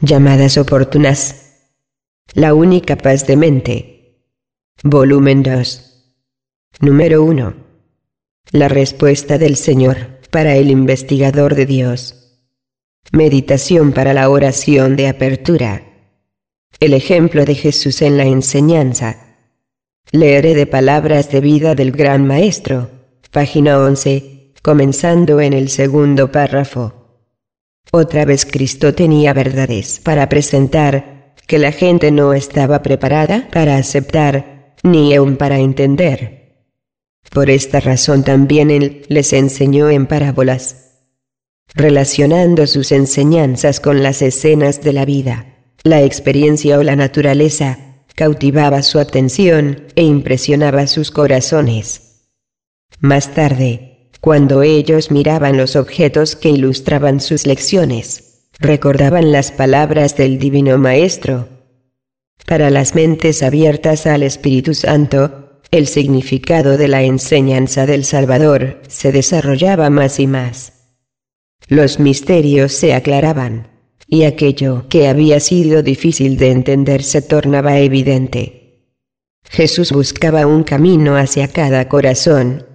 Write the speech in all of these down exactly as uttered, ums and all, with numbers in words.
Llamadas oportunas. La única paz de mente. Volumen dos. Número uno. La respuesta del Señor para el investigador de Dios. Meditación para la oración de apertura. El ejemplo de Jesús en la enseñanza. Leeré de Palabras de Vida del Gran Maestro, página once, comenzando en el segundo párrafo. Otra vez Cristo tenía verdades para presentar, que la gente no estaba preparada para aceptar, ni aun para entender. Por esta razón también Él les enseñó en parábolas, relacionando sus enseñanzas con las escenas de la vida, la experiencia o la naturaleza, cautivaba su atención e impresionaba sus corazones. Más tarde, cuando ellos miraban los objetos que ilustraban sus lecciones, recordaban las palabras del Divino Maestro. Para las mentes abiertas al Espíritu Santo, el significado de la enseñanza del Salvador se desarrollaba más y más. Los misterios se aclaraban, y aquello que había sido difícil de entender se tornaba evidente. Jesús buscaba un camino hacia cada corazón.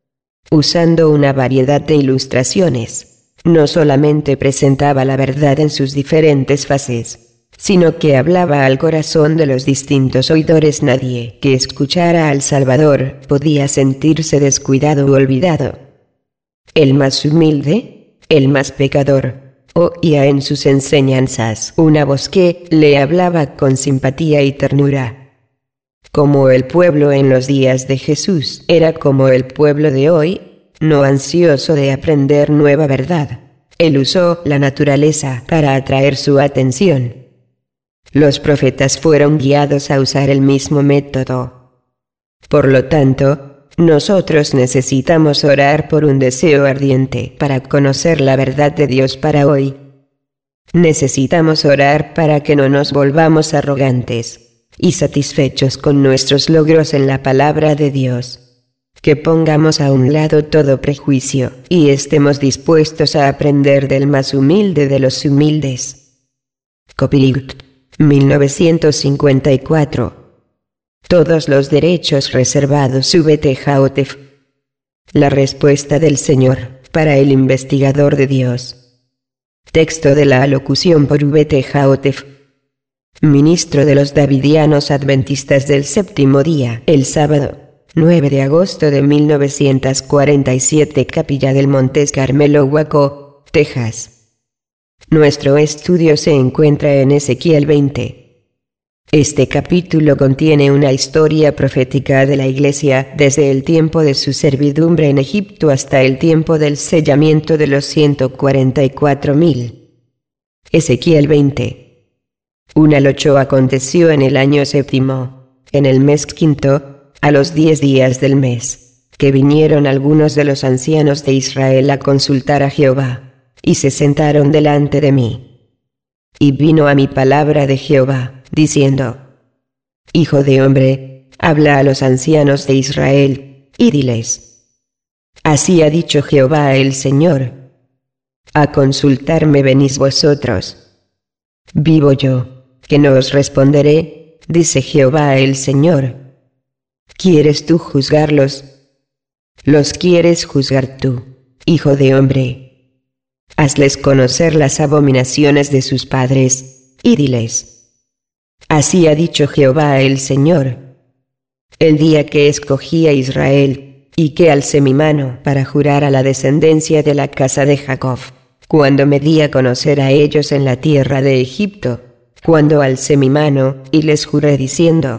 Usando una variedad de ilustraciones, no solamente presentaba la verdad en sus diferentes fases, sino que hablaba al corazón de los distintos oidores. Nadie que escuchara al Salvador podía sentirse descuidado u olvidado. El más humilde, el más pecador, oía en sus enseñanzas una voz que le hablaba con simpatía y ternura. Como el pueblo en los días de Jesús era como el pueblo de hoy, no ansioso de aprender nueva verdad, Él usó la naturaleza para atraer su atención. Los profetas fueron guiados a usar el mismo método. Por lo tanto, nosotros necesitamos orar por un deseo ardiente para conocer la verdad de Dios para hoy. Necesitamos orar para que no nos volvamos arrogantes y satisfechos con nuestros logros en la palabra de Dios, que pongamos a un lado todo prejuicio, y estemos dispuestos a aprender del más humilde de los humildes. Copyright mil novecientos cincuenta y cuatro. Todos los derechos reservados. V T Jaotef. La respuesta del Señor para el investigador de Dios. Texto de la alocución por V T Jaotef, ministro de los Davidianos Adventistas del Séptimo Día, el sábado, nueve de agosto de mil novecientos cuarenta y siete, Capilla del Monte Carmelo, Waco, Texas. Nuestro estudio se encuentra en Ezequiel veinte. Este capítulo contiene una historia profética de la Iglesia desde el tiempo de su servidumbre en Egipto hasta el tiempo del sellamiento de los ciento cuarenta y cuatro mil. Ezequiel veinte. Una locho aconteció en el año séptimo, en el mes quinto, a los diez días del mes, que vinieron algunos de los ancianos de Israel a consultar a Jehová, y se sentaron delante de mí. Y vino a mí palabra de Jehová, diciendo: Hijo de hombre, habla a los ancianos de Israel, y diles: Así ha dicho Jehová el Señor. A consultarme venís vosotros. Vivo yo, que no os responderé, dice Jehová el Señor. ¿Quieres tú juzgarlos? Los quieres juzgar tú, hijo de hombre. Hazles conocer las abominaciones de sus padres, y diles: Así ha dicho Jehová el Señor. El día que escogí a Israel, y que alcé mi mano para jurar a la descendencia de la casa de Jacob, cuando me di a conocer a ellos en la tierra de Egipto, cuando alcé mi mano y les juré diciendo: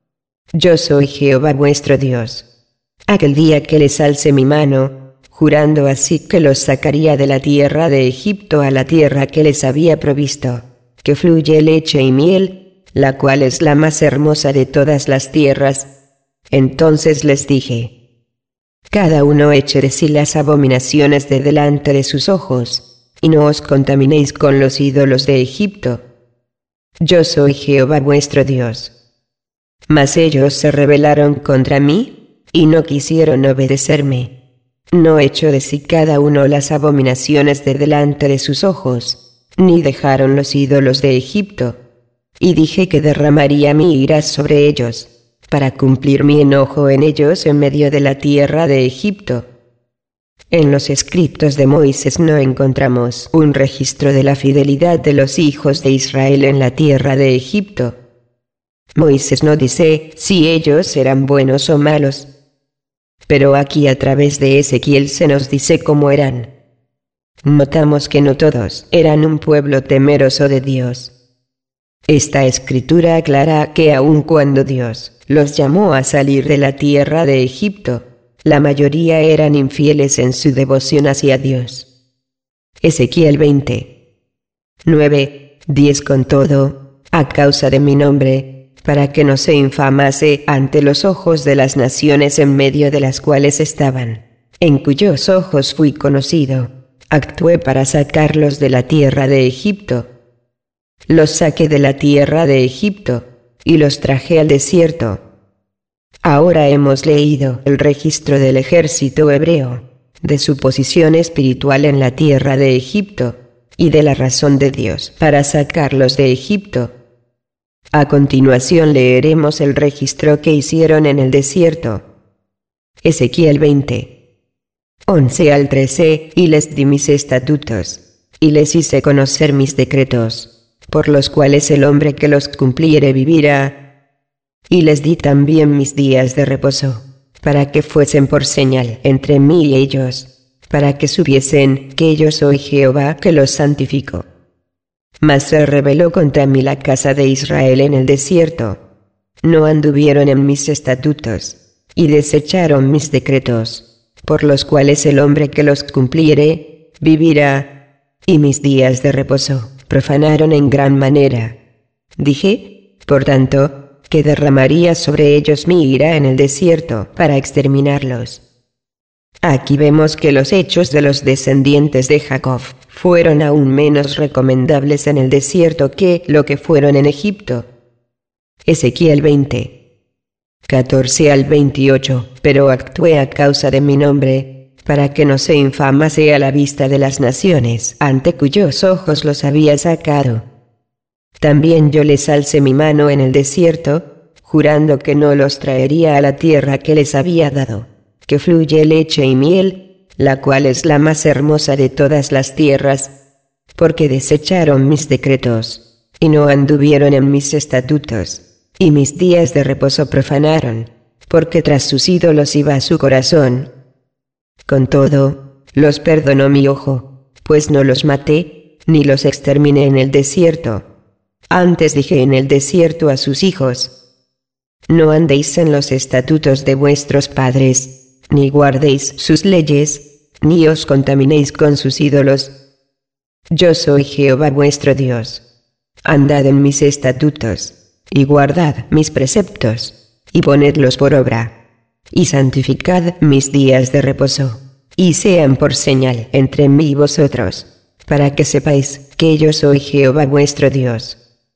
Yo soy Jehová vuestro Dios. Aquel día que les alcé mi mano, jurando así que los sacaría de la tierra de Egipto a la tierra que les había provisto, que fluye leche y miel, la cual es la más hermosa de todas las tierras. Entonces les dije: Cada uno eche de sí las abominaciones de delante de sus ojos, y no os contaminéis con los ídolos de Egipto. Yo soy Jehová vuestro Dios. Mas ellos se rebelaron contra mí, y no quisieron obedecerme. No echó de sí cada uno las abominaciones de delante de sus ojos, ni dejaron los ídolos de Egipto. Y dije que derramaría mi ira sobre ellos, para cumplir mi enojo en ellos en medio de la tierra de Egipto. En los escritos de Moisés no encontramos un registro de la fidelidad de los hijos de Israel en la tierra de Egipto. Moisés no dice si ellos eran buenos o malos. Pero aquí a través de Ezequiel se nos dice cómo eran. Notamos que no todos eran un pueblo temeroso de Dios. Esta escritura aclara que aun cuando Dios los llamó a salir de la tierra de Egipto, la mayoría eran infieles en su devoción hacia Dios. Ezequiel veinte, nueve, diez Con todo, a causa de mi nombre, para que no se infamase ante los ojos de las naciones en medio de las cuales estaban, en cuyos ojos fui conocido, actué para sacarlos de la tierra de Egipto. Los saqué de la tierra de Egipto, y los traje al desierto. Ahora hemos leído el registro del ejército hebreo, de su posición espiritual en la tierra de Egipto, y de la razón de Dios para sacarlos de Egipto. A continuación leeremos el registro que hicieron en el desierto. Ezequiel veinte, once al trece Y les di mis estatutos, y les hice conocer mis decretos, por los cuales el hombre que los cumpliere vivirá. Y les di también mis días de reposo, para que fuesen por señal entre mí y ellos, para que supiesen que yo soy Jehová que los santifico. Mas se rebeló contra mí la casa de Israel en el desierto. No anduvieron en mis estatutos, y desecharon mis decretos, por los cuales el hombre que los cumpliere, vivirá. Y mis días de reposo profanaron en gran manera. Dije, por tanto, que derramaría sobre ellos mi ira en el desierto para exterminarlos. Aquí vemos que los hechos de los descendientes de Jacob fueron aún menos recomendables en el desierto que lo que fueron en Egipto. Ezequiel veinte, catorce al veintiocho Pero actué a causa de mi nombre, para que no se infamase a la vista de las naciones ante cuyos ojos los había sacado. También yo les alcé mi mano en el desierto, jurando que no los traería a la tierra que les había dado, que fluye leche y miel, la cual es la más hermosa de todas las tierras, porque desecharon mis decretos, y no anduvieron en mis estatutos, y mis días de reposo profanaron, porque tras sus ídolos iba su corazón. Con todo, los perdonó mi ojo, pues no los maté, ni los exterminé en el desierto. Antes dije en el desierto a sus hijos: no andéis en los estatutos de vuestros padres, ni guardéis sus leyes, ni os contaminéis con sus ídolos. Yo soy Jehová vuestro Dios. Andad en mis estatutos, y guardad mis preceptos, y ponedlos por obra, y santificad mis días de reposo, y sean por señal entre mí y vosotros, para que sepáis que yo soy Jehová vuestro Dios.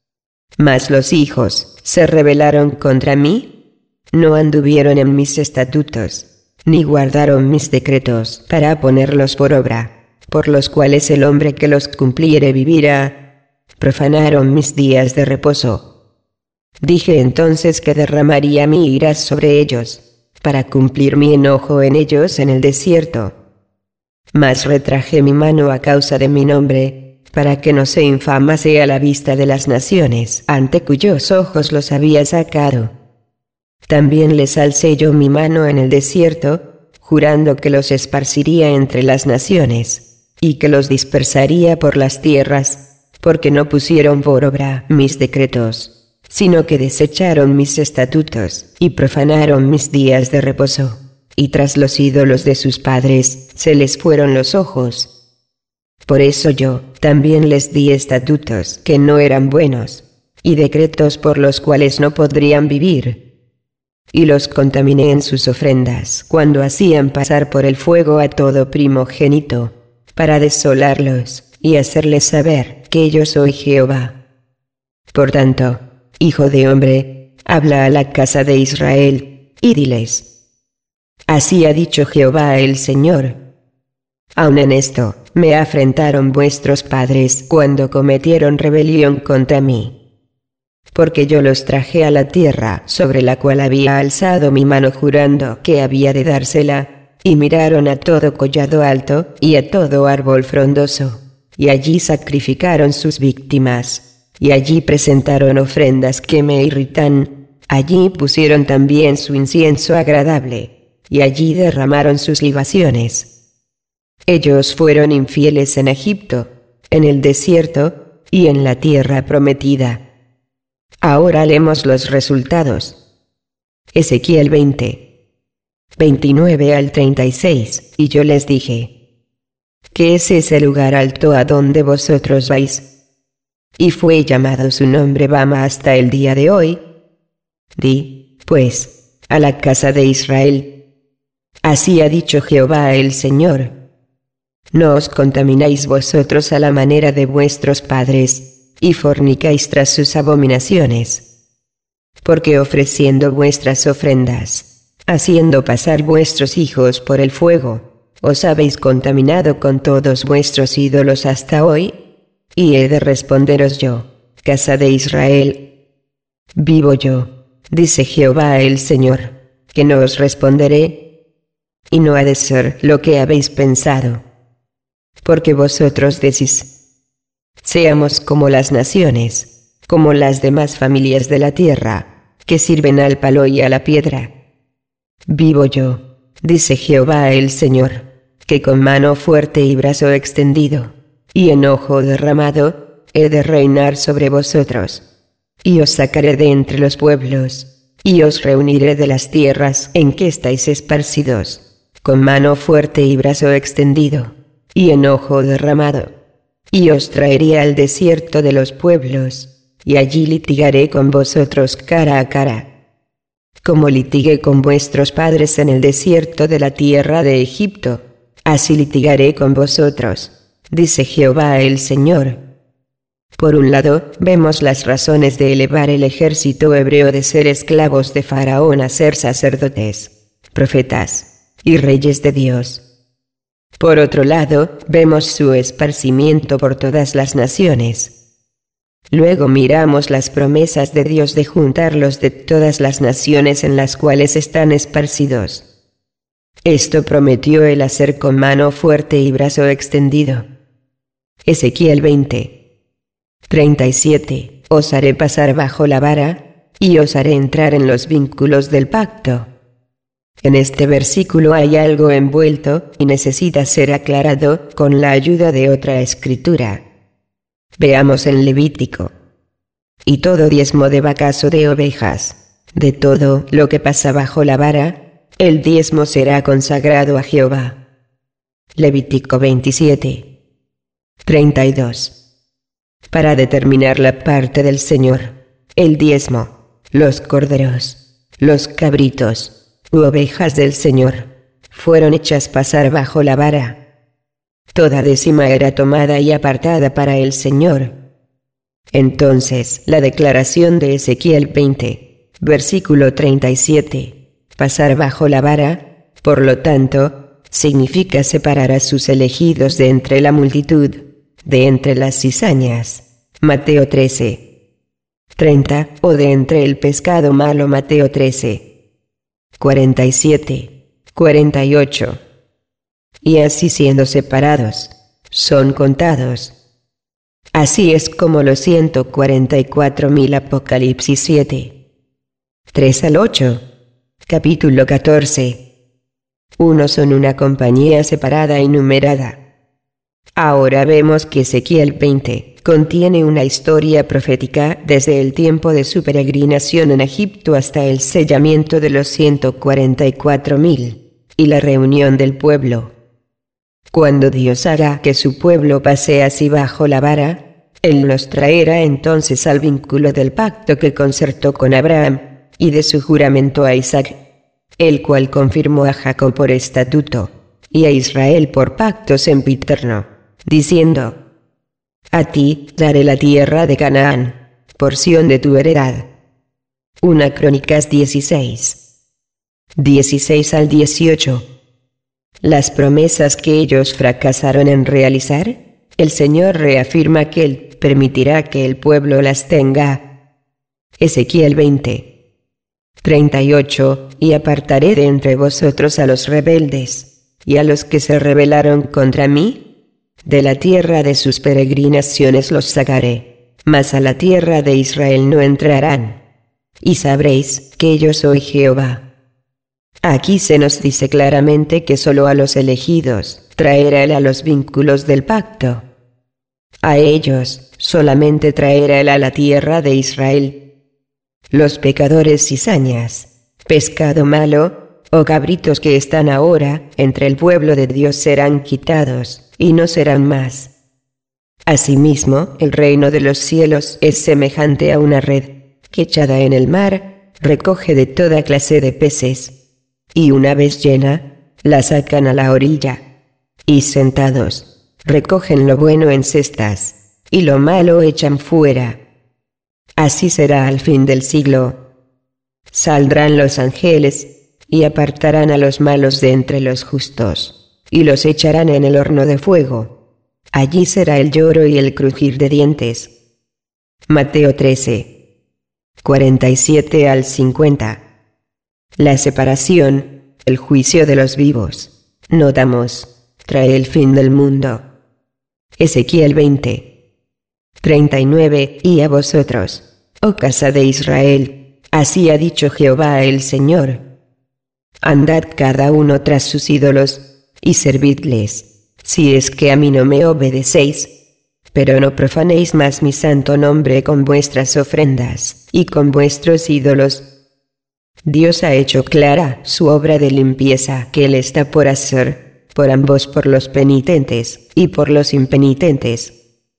Mas los hijos se rebelaron contra mí, no anduvieron en mis estatutos, ni guardaron mis decretos para ponerlos por obra, por los cuales el hombre que los cumpliere vivirá. Profanaron mis días de reposo. Dije entonces que derramaría mi ira sobre ellos, para cumplir mi enojo en ellos en el desierto. Mas retraje mi mano a causa de mi nombre, para que no se infamase a la vista de las naciones ante cuyos ojos los había sacado. También les alcé yo mi mano en el desierto, jurando que los esparciría entre las naciones, y que los dispersaría por las tierras, porque no pusieron por obra mis decretos, sino que desecharon mis estatutos, y profanaron mis días de reposo, y tras los ídolos de sus padres se les fueron los ojos. Por eso yo también les di estatutos que no eran buenos, y decretos por los cuales no podrían vivir. Y los contaminé en sus ofrendas cuando hacían pasar por el fuego a todo primogénito, para desolarlos, y hacerles saber que yo soy Jehová. Por tanto, hijo de hombre, habla a la casa de Israel, y diles: así ha dicho Jehová el Señor. Aun en esto, me afrentaron vuestros padres cuando cometieron rebelión contra mí. Porque yo los traje a la tierra sobre la cual había alzado mi mano jurando que había de dársela, y miraron a todo collado alto y a todo árbol frondoso, y allí sacrificaron sus víctimas, y allí presentaron ofrendas que me irritan, allí pusieron también su incienso agradable, y allí derramaron sus libaciones. Ellos fueron infieles en Egipto, en el desierto, y en la tierra prometida. Ahora leemos los resultados. Ezequiel veinte, veintinueve al treinta y seis, y yo les dije: ¿qué es ese lugar alto a donde vosotros vais? Y fue llamado su nombre Bama hasta el día de hoy. Di, pues, a la casa de Israel: así ha dicho Jehová el Señor. No os contamináis vosotros a la manera de vuestros padres, y fornicáis tras sus abominaciones. Porque ofreciendo vuestras ofrendas, haciendo pasar vuestros hijos por el fuego, os habéis contaminado con todos vuestros ídolos hasta hoy, y he de responderos yo, casa de Israel. Vivo yo, dice Jehová el Señor, que no os responderé, y no ha de ser lo que habéis pensado. Porque vosotros decís: seamos como las naciones, como las demás familias de la tierra, que sirven al palo y a la piedra. Vivo yo, dice Jehová el Señor, que con mano fuerte y brazo extendido, y enojo derramado, he de reinar sobre vosotros. Y os sacaré de entre los pueblos, y os reuniré de las tierras en que estáis esparcidos, con mano fuerte y brazo extendido, y enojo derramado, y os traeré al desierto de los pueblos, y allí litigaré con vosotros cara a cara. Como litigué con vuestros padres en el desierto de la tierra de Egipto, así litigaré con vosotros, dice Jehová el Señor. Por un lado, vemos las razones de elevar el ejército hebreo de ser esclavos de Faraón a ser sacerdotes, profetas y reyes de Dios. Por otro lado, vemos su esparcimiento por todas las naciones. Luego miramos las promesas de Dios de juntarlos de todas las naciones en las cuales están esparcidos. Esto prometió él hacer con mano fuerte y brazo extendido. Ezequiel veinte, treinta y siete, os haré pasar bajo la vara, y os haré entrar en los vínculos del pacto. En este versículo hay algo envuelto y necesita ser aclarado con la ayuda de otra escritura. Veamos en Levítico. Y todo diezmo de vacas o de ovejas, de todo lo que pasa bajo la vara, el diezmo será consagrado a Jehová. Levítico veintisiete, treinta y dos. Para determinar la parte del Señor, el diezmo, los corderos, los cabritos, u ovejas del Señor, fueron hechas pasar bajo la vara. Toda décima era tomada y apartada para el Señor. Entonces, la declaración de Ezequiel veinte, versículo treinta y siete, pasar bajo la vara, por lo tanto, significa separar a sus elegidos de entre la multitud, de entre las cizañas, Mateo trece, treinta, o de entre el pescado malo, Mateo trece, cuarenta y siete, cuarenta y ocho. Y así siendo separados, son contados. Así es como los ciento cuarenta y cuatro mil, Apocalipsis siete, tres al ocho, capítulo catorce. Uno son una compañía separada y numerada. Ahora vemos que Ezequiel veinte contiene una historia profética desde el tiempo de su peregrinación en Egipto hasta el sellamiento de los ciento cuarenta y cuatro mil, y la reunión del pueblo. Cuando Dios haga que su pueblo pase así bajo la vara, Él los traerá entonces al vínculo del pacto que concertó con Abraham, y de su juramento a Isaac, el cual confirmó a Jacob por estatuto, y a Israel por pacto sempiterno, diciendo: a ti daré la tierra de Canaán, porción de tu heredad. Una Crónicas dieciséis, dieciséis al dieciocho. las promesas que ellos fracasaron en realizar, el Señor reafirma que Él permitirá que el pueblo las tenga. Ezequiel veinte, treinta y ocho, y apartaré de entre vosotros a los rebeldes, y a los que se rebelaron contra mí, de la tierra de sus peregrinaciones los sacaré, mas a la tierra de Israel no entrarán. Y sabréis que yo soy Jehová. Aquí se nos dice claramente que solo a los elegidos traerá Él a los vínculos del pacto. A ellos solamente traerá Él a la tierra de Israel. Los pecadores cizañas, pescado malo, o cabritos que están ahora entre el pueblo de Dios serán quitados, y no serán más. Asimismo, el reino de los cielos es semejante a una red, que echada en el mar, recoge de toda clase de peces, y una vez llena, la sacan a la orilla, y sentados, recogen lo bueno en cestas, y lo malo echan fuera. Así será al fin del siglo. Saldrán los ángeles, y apartarán a los malos de entre los justos, y los echarán en el horno de fuego. Allí será el lloro y el crujir de dientes. Mateo trece, cuarenta y siete al cincuenta. La separación, el juicio de los vivos, notamos, trae el fin del mundo. Ezequiel veinte, treinta y nueve, y a vosotros, oh casa de Israel, así ha dicho Jehová el Señor. Andad cada uno tras sus ídolos, y servidles, si es que a mí no me obedecéis, pero no profanéis más mi santo nombre con vuestras ofrendas, y con vuestros ídolos. Dios ha hecho clara su obra de limpieza que Él está por hacer, por ambos, por los penitentes, y por los impenitentes.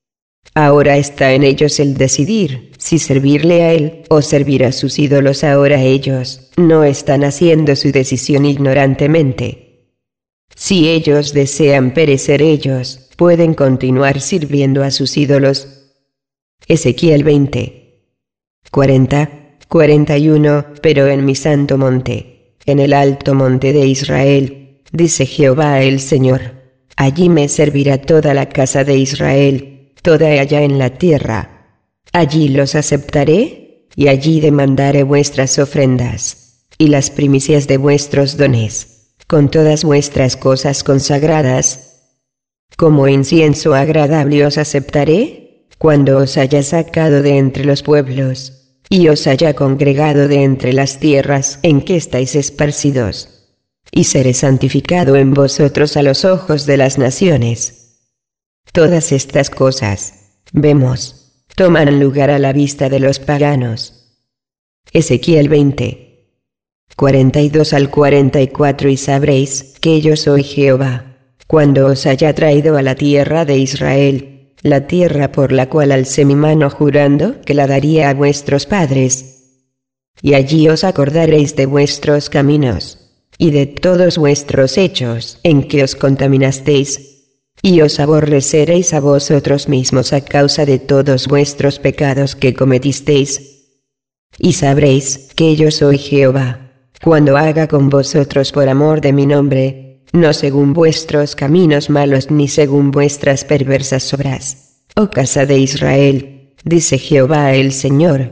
Ahora está en ellos el decidir, si servirle a Él, o servir a sus ídolos. Ahora ellos no están haciendo su decisión ignorantemente. Si ellos desean perecer, ellos pueden continuar sirviendo a sus ídolos. Ezequiel veinte, cuarenta, cuarenta y uno, pero en mi santo monte, en el alto monte de Israel, dice Jehová el Señor, allí me servirá toda la casa de Israel, toda allá en la tierra. Allí los aceptaré, y allí demandaré vuestras ofrendas, y las primicias de vuestros dones, con todas vuestras cosas consagradas. Como incienso agradable os aceptaré, cuando os haya sacado de entre los pueblos, y os haya congregado de entre las tierras en que estáis esparcidos, y seré santificado en vosotros a los ojos de las naciones. Todas estas cosas, vemos, toman lugar a la vista de los paganos. Ezequiel veinte, cuarenta y dos al cuarenta y cuatro. Y sabréis que yo soy Jehová, cuando os haya traído a la tierra de Israel, la tierra por la cual alcé mi mano jurando que la daría a vuestros padres. Y allí os acordaréis de vuestros caminos, y de todos vuestros hechos en que os contaminasteis, y os aborreceréis a vosotros mismos a causa de todos vuestros pecados que cometisteis. Y sabréis que yo soy Jehová, cuando haga con vosotros por amor de mi nombre, no según vuestros caminos malos ni según vuestras perversas obras, oh casa de Israel, dice Jehová el Señor.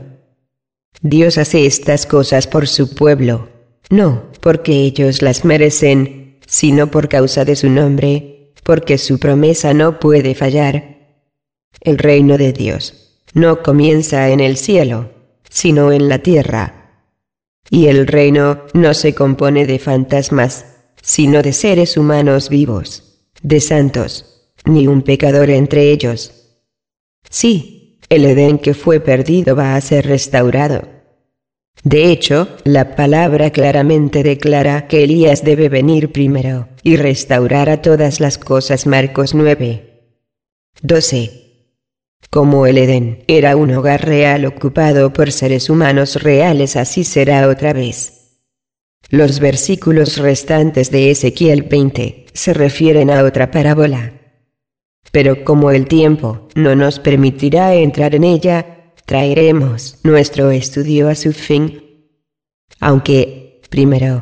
Dios hace estas cosas por su pueblo, no porque ellos las merecen, sino por causa de su nombre, porque su promesa no puede fallar. El reino de Dios no comienza en el cielo, sino en la tierra. Y el reino no se compone de fantasmas, sino de seres humanos vivos, de santos, ni un pecador entre ellos. Sí, el Edén que fue perdido va a ser restaurado. De hecho, la palabra claramente declara que Elías debe venir primero y restaurar a todas las cosas. Marcos nueve, doce. Como el Edén era un hogar real ocupado por seres humanos reales, así será otra vez. Los versículos restantes de Ezequiel veinte se refieren a otra parábola. Pero como el tiempo no nos permitirá entrar en ella, traeremos nuestro estudio a su fin. Aunque, primero,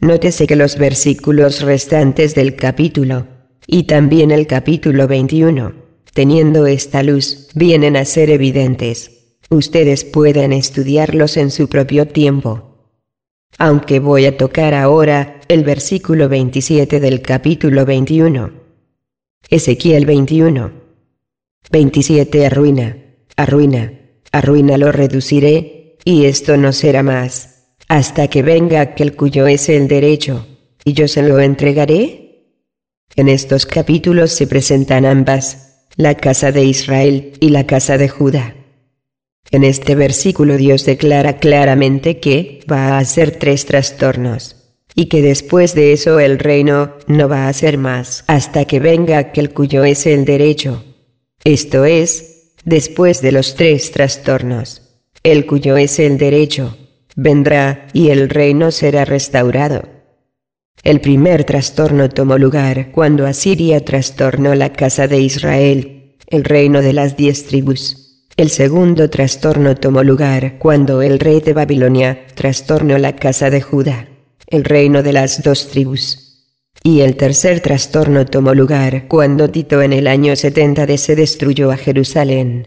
Nótese que los versículos restantes del capítulo, y también el capítulo veintiuno, teniendo esta luz, vienen a ser evidentes. Ustedes pueden estudiarlos en su propio tiempo. Aunque voy a tocar ahora el versículo veintisiete del capítulo veintiuno. Ezequiel veintiuno. veintisiete Arruina, arruina, arruina lo reduciré, y esto no será más, hasta que venga aquel cuyo es el derecho, y yo se lo entregaré. En estos capítulos se presentan ambas, la casa de Israel y la casa de Judá. En este versículo Dios declara claramente que va a hacer tres trastornos, y que después de eso el reino no va a ser más hasta que venga aquel cuyo es el derecho. Esto es, después de los tres trastornos, el cuyo es el derecho, vendrá y el reino será restaurado. El primer trastorno tomó lugar cuando Asiria trastornó la casa de Israel, el reino de las diez tribus. El segundo trastorno tomó lugar cuando el rey de Babilonia trastornó la casa de Judá, el reino de las dos tribus. Y el tercer trastorno tomó lugar cuando Tito en el año setenta de se destruyó a Jerusalén.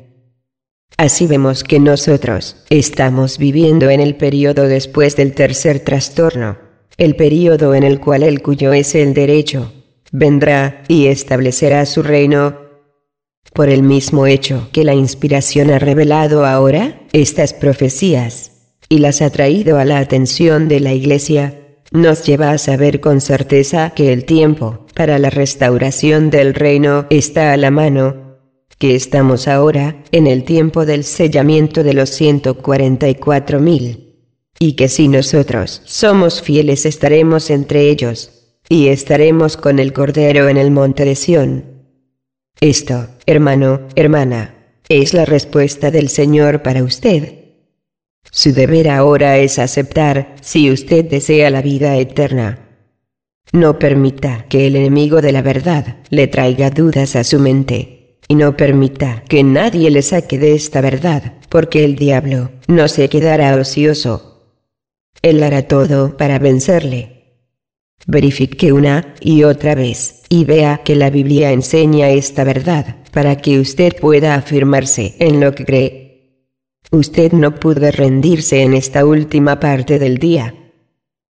Así vemos que nosotros estamos viviendo en el período después del tercer trastorno, el período en el cual el cuyo es el derecho, vendrá y establecerá su reino. Por el mismo hecho que la inspiración ha revelado ahora estas profecías, y las ha traído a la atención de la Iglesia, nos lleva a saber con certeza que el tiempo para la restauración del reino está a la mano, que estamos ahora en el tiempo del sellamiento de los ciento cuarenta y cuatro mil, y que si nosotros somos fieles estaremos entre ellos, y estaremos con el Cordero en el monte de Sión. Esto, hermano, hermana, es la respuesta del Señor para usted. Su deber ahora es aceptar si usted desea la vida eterna. No permita que el enemigo de la verdad le traiga dudas a su mente, y no permita que nadie le saque de esta verdad, porque el diablo no se quedará ocioso. Él hará todo para vencerle. Verifique una y otra vez, y vea que la Biblia enseña esta verdad, para que usted pueda afirmarse en lo que cree. Usted no pudo rendirse en esta última parte del día,